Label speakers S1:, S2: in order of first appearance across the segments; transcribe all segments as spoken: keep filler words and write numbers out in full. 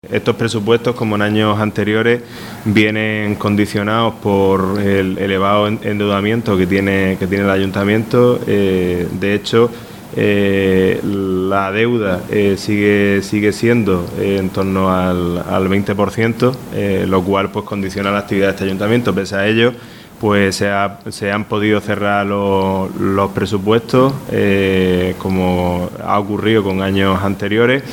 S1: Estos presupuestos, como en años anteriores, vienen condicionados por el elevado endeudamiento que tiene, que tiene el ayuntamiento. Eh, de hecho, eh, la deuda eh, sigue, sigue siendo eh, en torno al, al veinte por ciento, eh, lo cual pues condiciona la actividad de este ayuntamiento. Pese a ello, pues se, ha, se han podido cerrar los, los presupuestos, eh, como ha ocurrido con años anteriores.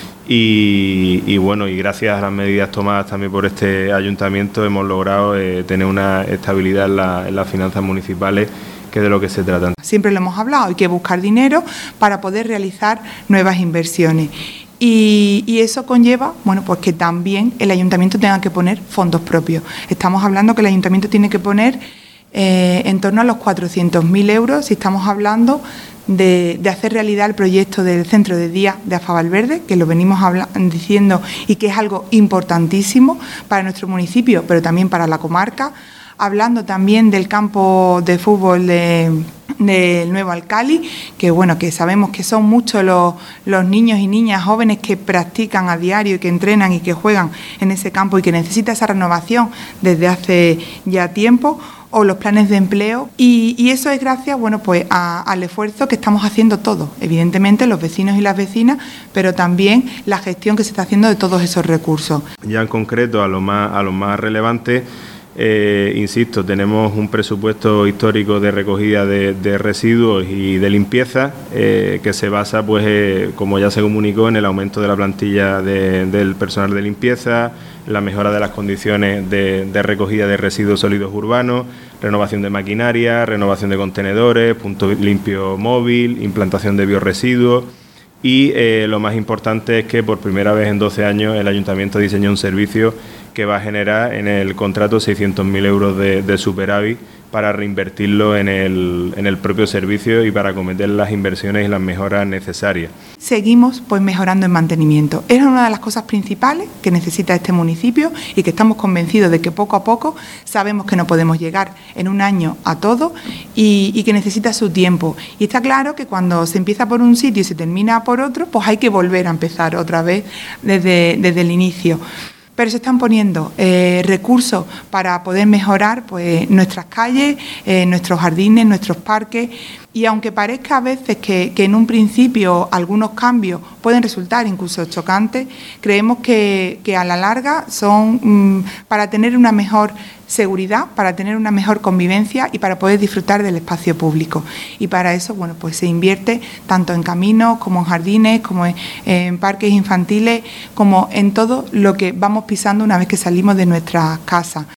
S1: Y, y bueno, y gracias a las medidas tomadas también por este ayuntamiento hemos logrado eh, tener una estabilidad en, la, en las finanzas municipales, que es de lo que se trata.
S2: Siempre lo hemos hablado, hay que buscar dinero para poder realizar nuevas inversiones. Y, y eso conlleva, bueno, pues que también el ayuntamiento tenga que poner fondos propios. Estamos hablando que el ayuntamiento tiene que poner eh, en torno a los cuatrocientos mil euros, si estamos hablando De, de hacer realidad el proyecto del centro de día de Afa Valverde, que lo venimos habla, diciendo y que es algo importantísimo para nuestro municipio, pero también para la comarca. Hablando también del campo de fútbol de, del Nuevo Alcali, que bueno, que sabemos que son muchos los, los niños y niñas jóvenes que practican a diario y que entrenan y que juegan en ese campo y que necesita esa renovación desde hace ya tiempo, o los planes de empleo, y, y eso es gracias, bueno, pues a, al esfuerzo que estamos haciendo todos, evidentemente los vecinos y las vecinas, pero también la gestión que se está haciendo de todos esos recursos.
S1: Ya en concreto a lo más, a lo más relevante, eh, insisto, tenemos un presupuesto histórico de recogida de, de residuos y de limpieza, eh, que se basa, pues, eh, como ya se comunicó, en el aumento de la plantilla de, del personal de limpieza, la mejora de las condiciones de, de recogida de residuos sólidos urbanos, renovación de maquinaria, renovación de contenedores, punto limpio móvil, implantación de bioresiduos y eh, lo más importante es que por primera vez en doce años el ayuntamiento diseñó un servicio que va a generar en el contrato seiscientos mil euros de, de superávit para reinvertirlo en el, en el propio servicio y para acometer las inversiones y las mejoras necesarias.
S2: Seguimos pues mejorando en mantenimiento. Es una de las cosas principales que necesita este municipio y que estamos convencidos de que poco a poco sabemos que no podemos llegar en un año a todo y, y que necesita su tiempo. Y está claro que cuando se empieza por un sitio y se termina por otro, pues hay que volver a empezar otra vez desde, desde el inicio. Pero se están poniendo eh, recursos para poder mejorar pues, nuestras calles, eh, nuestros jardines, nuestros parques. Y aunque parezca a veces que, que en un principio algunos cambios pueden resultar incluso chocantes, creemos que, que a la larga son mmm, para tener una mejor seguridad, para tener una mejor convivencia y para poder disfrutar del espacio público. Y para eso, bueno, pues se invierte tanto en caminos como en jardines, como en, en parques infantiles, como en todo lo que vamos pisando una vez que salimos de nuestra casa.